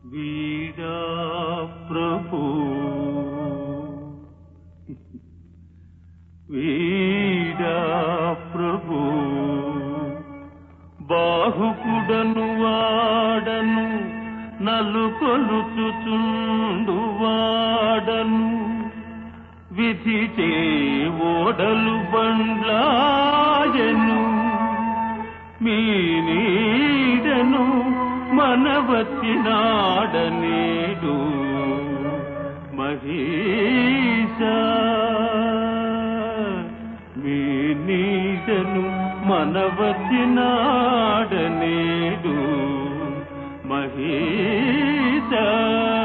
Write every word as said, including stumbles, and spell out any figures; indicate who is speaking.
Speaker 1: వీడా ప్రభు వీడా ప్రభు బాహుకుడను వాడను నలుకొలుచుచుండు వాడను విధిచే ఓడలు బండ్లాయను మీ నీడను మనవచ్చినాడనేడు మహీషా మీ నీడను మనవచ్చినాడనేడు మహీషా